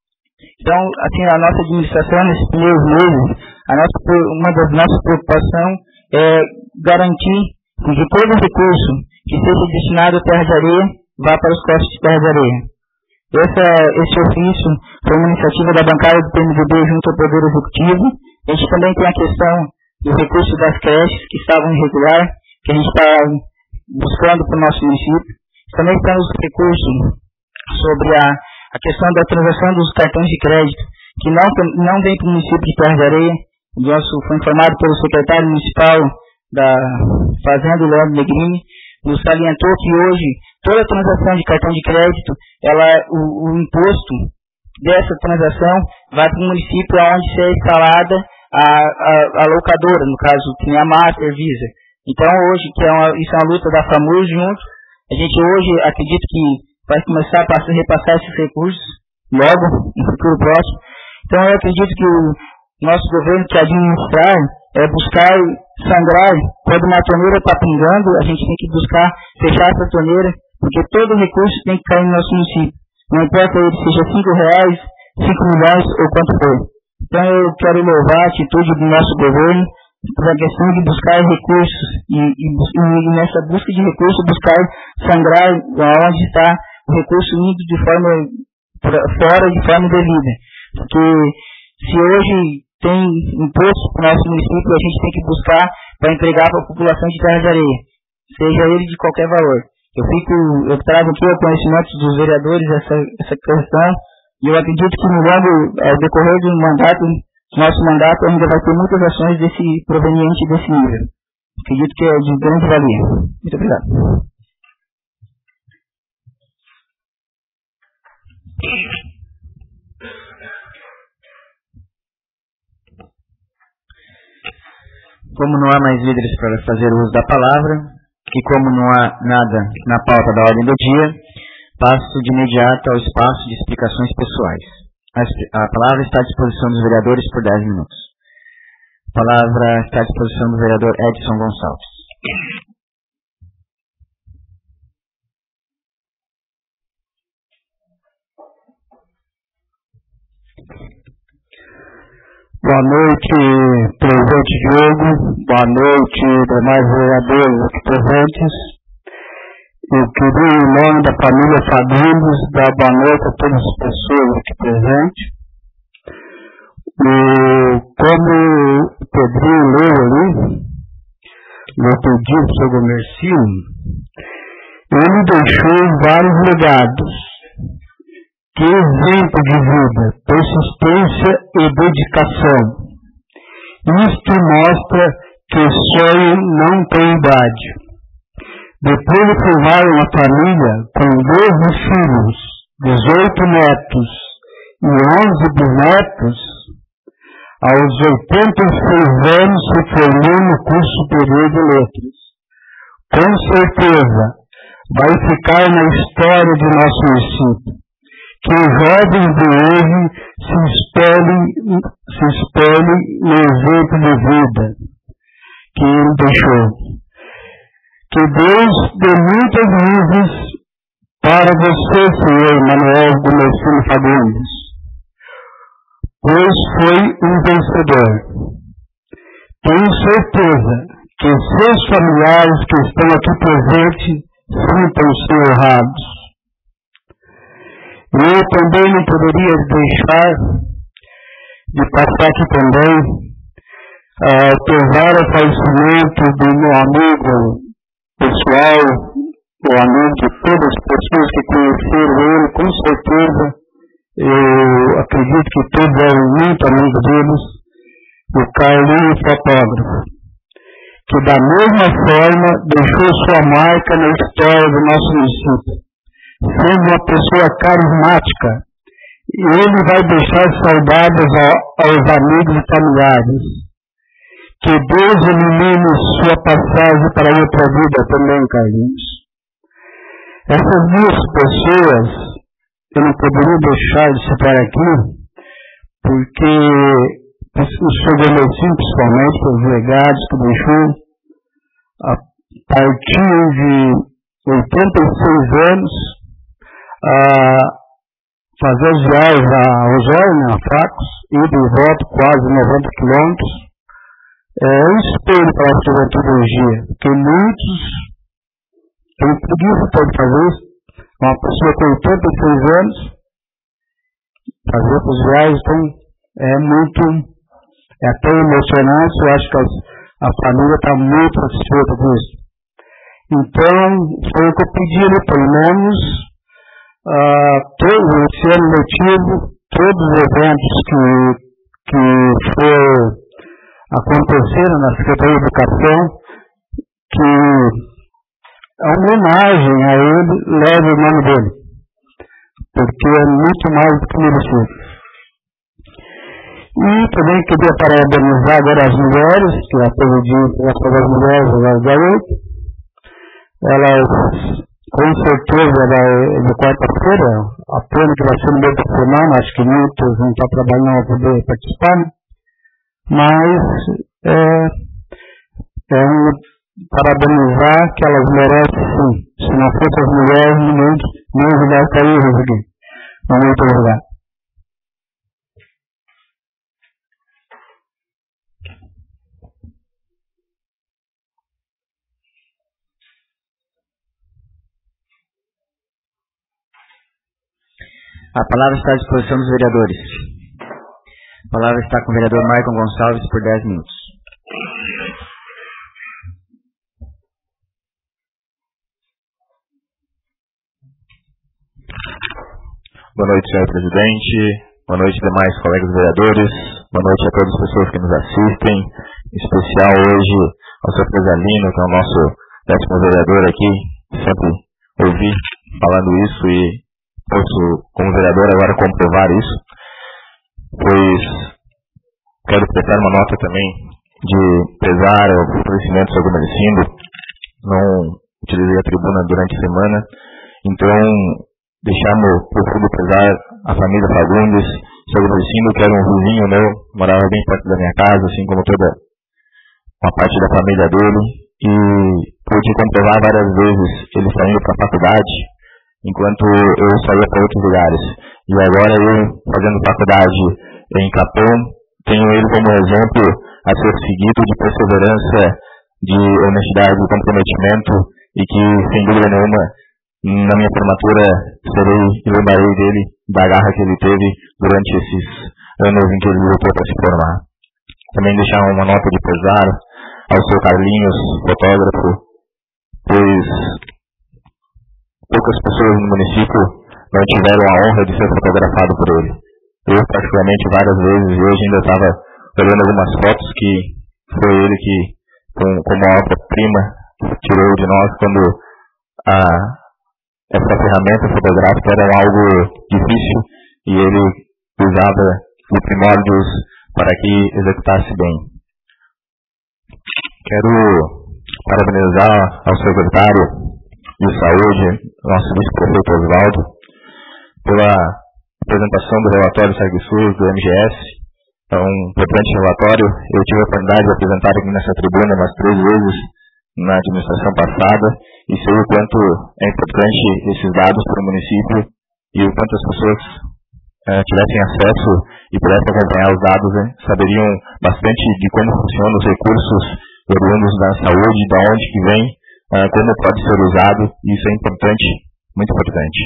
Então, assim, a nossa administração, nesses primeiros meses, a nossa, uma das nossas preocupações é garantir que todo recurso que seja destinado à Terra de Areia vá para os cofres de Terra de Areia. Essa, esse ofício foi uma iniciativa da bancada do P M D B junto ao Poder Executivo. A gente também tem a questão do recurso das creches que estavam irregular, que a gente está buscando para o nosso município. Também temos recursos sobre a, a questão da transação dos cartões de crédito, que não, não vem para o município de Terra de Areia. O nosso foi informado pelo secretário municipal da Fazenda, Leandro Negrini, nos salientou que hoje toda transação de cartão de crédito, ela, o, o imposto dessa transação vai para o município onde é instalada a, a, a locadora, no caso, que é a Master, Visa. Então hoje, que é uma, isso é uma luta da FAMUR junto, a gente hoje acredita que vai começar a passar, repassar esses recursos logo, no futuro próximo. Então eu acredito que o nosso governo que administrar é buscar sangrar, quando uma torneira está pingando, a gente tem que buscar fechar essa torneira, porque todo recurso tem que cair no nosso município. Não importa ele seja cinco reais, cinco milhões ou quanto for. Então eu quero louvar a atitude do nosso governo para a questão de buscar recursos e, e, e nessa busca de recursos buscar sangrar onde está o recurso indo de forma pra, fora de forma devida. Porque se hoje tem imposto para o nosso município, a gente tem que buscar para entregar para a população de Terra de Areia, seja ele de qualquer valor. Eu fico, eu trago aqui o conhecimento dos vereadores essa, essa questão, e eu acredito que no longo, ao decorrer do mandato, do nosso mandato, ainda vai ter muitas ações desse, proveniente desse nível. Acredito que é de grande valia. Muito obrigado. Como não há mais líderes para fazer uso da palavra, e como não há nada na pauta da ordem do dia, passo de imediato ao espaço de explicações pessoais. A, a palavra está à disposição dos vereadores por dez minutos. A palavra está à disposição do vereador Edson Gonçalves. Boa noite, presidente Diogo. Boa noite, demais vereadores aqui presentes. Eu queria, em nome da família Fagundes, dar boa noite a todas as pessoas aqui presentes. E como o Pedrinho leu ali, no pedido do seu Gomercinho, ele deixou vários legados. Que exemplo de vida, persistência e dedicação. Isto mostra que o sonho não tem idade. Depois de formar uma família com doze filhos, dezoito netos e onze bisnetos, aos oitenta e seis anos se formou no curso superior de letras. Com certeza, vai ficar na história de nosso município. Que os jovens de hoje se espelhem, se espelhem no exemplo de vida que ele deixou. Que Deus dê muitas luzes para você, senhor Manuel Gomercinho Fagundes, pois foi um vencedor. Tenho certeza que seus familiares que estão aqui presentes sintam-se honrados. Eu também não poderia deixar de passar aqui também, uh, apesar do falecimento do meu amigo pessoal, o amigo de todas as pessoas que conheceram ele, com certeza, eu acredito que todos eram muito amigos deles, o Carlinhos fotógrafo, que da mesma forma deixou sua marca na história do nosso município. Sendo uma pessoa carismática, ele vai deixar saudades aos amigos e familiares. Que Deus ilumine sua passagem para outra vida também, Carlinhos. Essas duas pessoas, eu não poderia deixar de citar aqui, porque o seu Gomezinho, principalmente, pelos legados que deixou, a partir de oitenta e seis anos, a fazer as viagens a Osório, a Fracos, ida e volta quase noventa quilômetros, é um espelho para a juventude hoje em dia, porque muitos têm preguiça de fazer isso. Uma pessoa com oitenta e seis anos, fazer essas viagens, então, é muito, é até emocionante. Eu acho que as, a família está muito satisfeita disso. Então, foi o que eu pedi, né, pelo menos, uh, todo esse ano letivo, todos os eventos que, que foram aconteceram na Secretaria de Educação, que a homenagem a ele leva o nome dele, porque é muito mais do que merecido. E também queria parabenizar agora as mulheres, que a Dia Internacional das Mulheres, das garotas, elas, com certeza, ela é de quarta-feira, a pena que vai ser no meio da semana, acho que muitos não estão trabalhando para poder participar, né? Mas é, é um parabenizar que elas merecem sim. Se não fossem as mulheres, ninguém nem lugar caiu aqui. Muito obrigado. A palavra está à disposição dos vereadores. A palavra está com o vereador Maicon Gonçalves por dez minutos. Boa noite, senhor presidente. Boa noite, demais colegas vereadores. Boa noite a todas as pessoas que nos assistem. Em especial hoje ao senhor Presalino, que é o nosso décimo vereador aqui. Sempre ouvi falando isso e posso, como vereador, agora comprovar isso. Pois quero prestar uma nota também de pesar ao falecimento do senhor Gomercindo. Não utilizei a tribuna durante a semana, então deixamos profundo pesar a família Fagundes. O senhor Gomercindo, que era um vizinho meu, morava bem perto da minha casa, assim como toda uma parte da família dele, e pude comprovar várias vezes ele saindo para a faculdade, enquanto eu saía para outros lugares. E agora eu, fazendo faculdade em Capão, tenho ele como exemplo a ser seguido de perseverança, de honestidade e comprometimento, e que, sem dúvida nenhuma, na minha formatura serei e lembrarei dele, da garra que ele teve durante esses anos em que ele lutou para se formar. Também deixar uma nota de pesar ao seu Carlinhos, fotógrafo, pois poucas pessoas no município não tiveram a honra de ser fotografado por ele. Eu, particularmente, várias vezes, e hoje ainda estava olhando algumas fotos que foi ele que, com, como obra-prima, tirou de nós quando a, essa ferramenta fotográfica era algo difícil e ele usava de primórdios para que executasse bem. Quero parabenizar ao secretário de Saúde, nosso vice-prefeito Osvaldo, pela apresentação do relatório SAGSUS do M G S. É um importante relatório. Eu tive a oportunidade de apresentar aqui nessa tribuna umas três vezes na administração passada e sei o quanto é importante esses dados para o município e o quanto as pessoas eh, tivessem acesso e pudessem acompanhar os dados, né, saberiam bastante de como funcionam os recursos oriundos da saúde, de onde que vem, eh, como pode ser usado, e isso é importante, muito importante.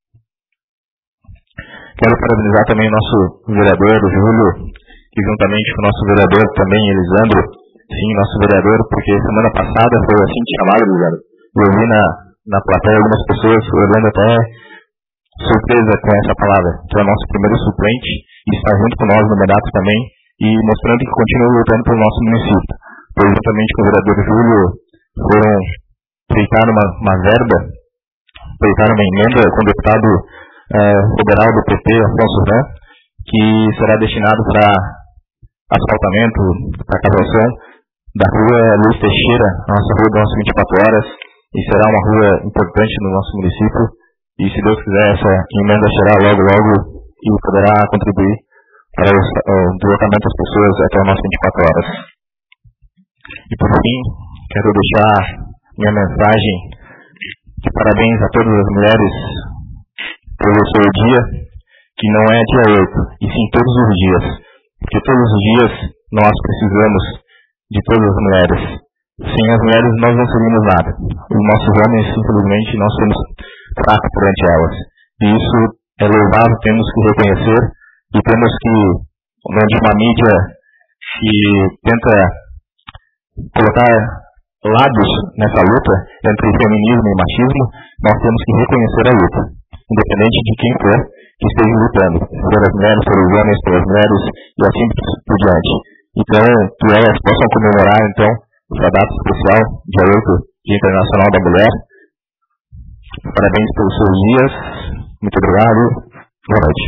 Quero parabenizar também o nosso vereador, o Júlio, que juntamente com o nosso vereador também, Elisandro, sim, nosso vereador, porque semana passada foi assim chamado, Elisandro. Eu vi na, na plateia algumas pessoas olhando até surpresa com essa palavra, que é o nosso primeiro suplente, e está junto com nós no mandato também, e mostrando que continua lutando pelo nosso município. pois juntamente com o vereador Júlio foram feitar uma, uma verba, feitar uma emenda com o deputado eh, federal do P T, Afonso Rã, que será destinado para asfaltamento, para cavação da rua Luiz Teixeira, a nossa rua das vinte e quatro horas, e será uma rua importante no nosso município, e se Deus quiser essa emenda será logo, logo, e poderá contribuir para o, o deslocamento das pessoas até o nosso vinte e quatro horas. E por fim, quero deixar minha mensagem de parabéns a todas as mulheres pelo seu dia, que não é dia oito, e sim todos os dias, porque todos os dias nós precisamos de todas as mulheres. Sem as mulheres nós não seríamos nada. Os nossos homens, infelizmente, nós somos fracos perante elas. E isso é louvável, temos que reconhecer, e temos que, onde uma mídia que tenta colocar lados nessa luta entre feminismo e machismo, nós temos que reconhecer a luta, independente de quem for que esteja lutando, pelas mulheres, pelos homens, pelas mulheres e assim por diante. Então, que elas possam comemorar, então, essa data especial, dia oito, Dia Internacional da Mulher. Parabéns pelos seus dias. Muito obrigado. Boa noite.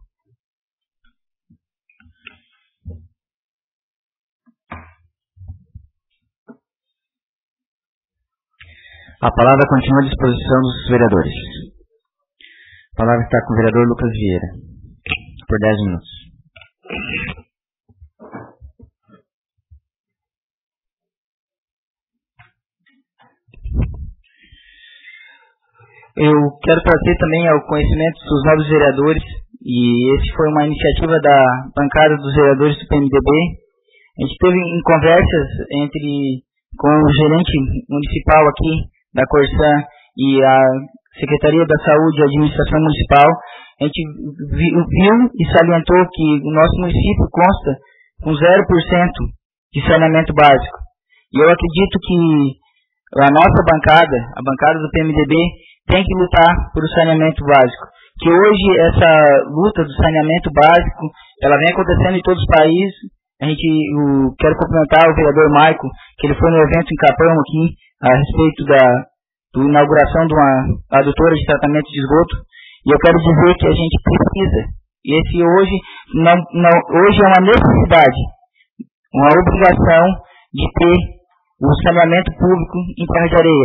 A palavra continua à disposição dos vereadores. A palavra está com o vereador Lucas Vieira, por dez minutos. Eu quero trazer também ao conhecimento dos novos vereadores, e esse foi uma iniciativa da bancada dos vereadores do P M D B. A gente teve em conversas entre com o gerente municipal aqui da Corsã e a Secretaria da Saúde e Administração Municipal, a gente viu, viu e salientou que o nosso município consta com zero por cento de saneamento básico. E eu acredito que a nossa bancada, a bancada do P M D B, tem que lutar por o saneamento básico. Que hoje essa luta do saneamento básico, ela vem acontecendo em todos os países. A gente, eu quero cumprimentar o vereador Maico, que ele foi no evento em Capão aqui, a respeito da do inauguração de uma adutora de tratamento de esgoto. E eu quero dizer que a gente precisa, e esse hoje, não, não, hoje é uma necessidade, uma obrigação de ter o saneamento público em Terra de Areia.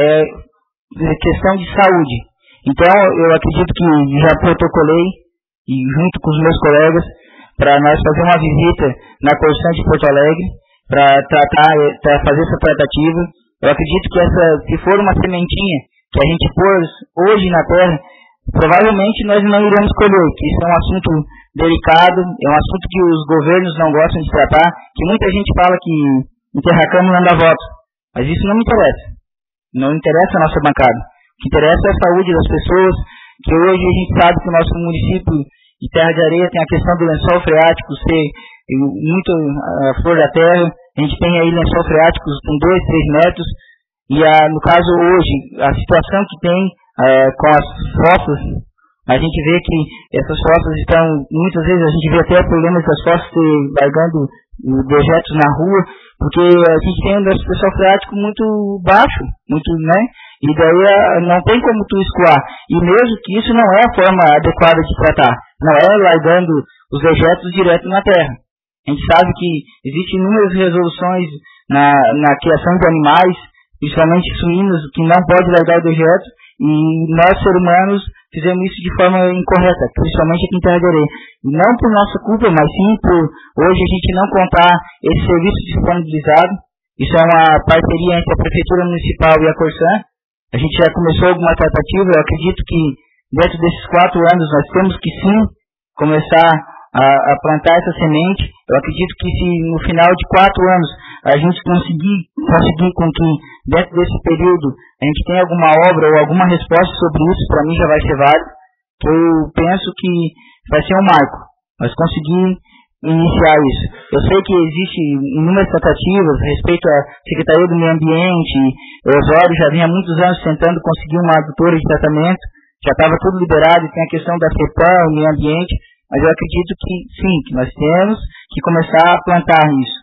É questão de saúde. Então, eu acredito que já protocolei, e junto com os meus colegas, para nós fazer uma visita na Corsã de Porto Alegre, para tratar, para fazer essa tratativa. Eu acredito que essa, se for uma sementinha que a gente pôs hoje na terra, provavelmente nós não iremos colher, que isso é um assunto delicado, é um assunto que os governos não gostam de tratar, que muita gente fala que enterracamos não dá voto, mas isso não me interessa. Não interessa a nossa bancada. O que interessa é a saúde das pessoas, que hoje a gente sabe que o nosso município de Terra de Areia tem a questão do lençol freático ser muito a flor da terra. A gente tem aí lençol freáticos com dois, três metros, e a, no caso hoje, a situação que tem é, com as fossas, a gente vê que essas fossas estão, muitas vezes a gente vê até problemas das fossas largando dejetos na rua, porque a gente tem um lençol freático muito baixo, muito, né? E daí não tem como tu escoar. E mesmo que isso não é a forma adequada de tratar, não é largando os dejetos direto na terra. A gente sabe que existem inúmeras resoluções na, na criação de animais, principalmente suínos, que não pode largar o dejeto, e nós, seres humanos, fizemos isso de forma incorreta, principalmente aqui em Terra de Areia. Não por nossa culpa, mas sim por hoje a gente não contar esse serviço disponibilizado. Isso é uma parceria entre a Prefeitura Municipal e a Corsã. A gente já começou alguma tratativa. Eu acredito que dentro desses quatro anos nós temos que sim começar a, a plantar essa semente. Eu acredito que se no final de quatro anos a gente conseguir, conseguir com que dentro desse período a gente tenha alguma obra ou alguma resposta sobre isso, para mim já vai ser válido. Eu penso que vai ser um marco, mas conseguir iniciar isso. Eu sei que existem inúmeras tratativas a respeito à Secretaria do Meio Ambiente. O Osório já vinha há muitos anos tentando conseguir uma adutora de tratamento, já estava tudo liberado, tem a questão da FEPAM, o meio ambiente, mas eu acredito que sim, que nós temos que começar a plantar isso.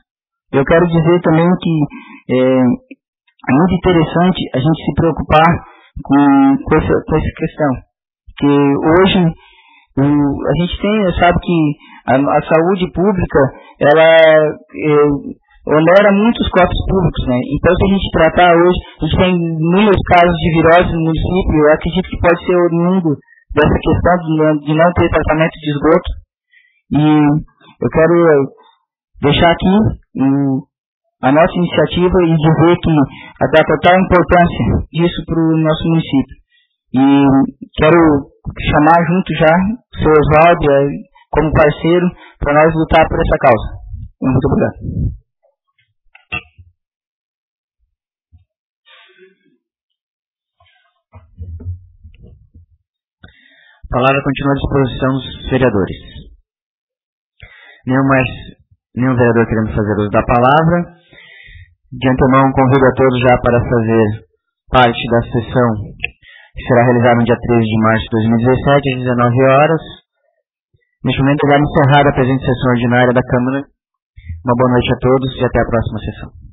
eu quero dizer também que é, é muito interessante a gente se preocupar com, com, essa, com essa questão. Porque hoje o, a gente tem, sabe que a, a saúde pública, ela é, onera muitos cofres públicos, né? Então, se a gente tratar hoje, a gente tem inúmeros casos de virose no município, eu acredito que pode ser oriundo dessa questão de, de não ter tratamento de esgoto. E eu quero deixar aqui um, a nossa iniciativa e dizer que a da total importância disso para o nosso município. E quero chamar junto já o seu Oswaldo como parceiro para nós lutar por essa causa. Muito obrigado. A palavra continua à disposição dos vereadores. Nenhum, mais, nenhum vereador querendo fazer uso da palavra. De antemão, convido a todos já para fazer parte da sessão que será realizada no dia treze de março de dois mil e dezessete, às dezenove horas. Neste momento, vai encerrar a presente sessão ordinária da Câmara. Uma boa noite a todos e até a próxima sessão.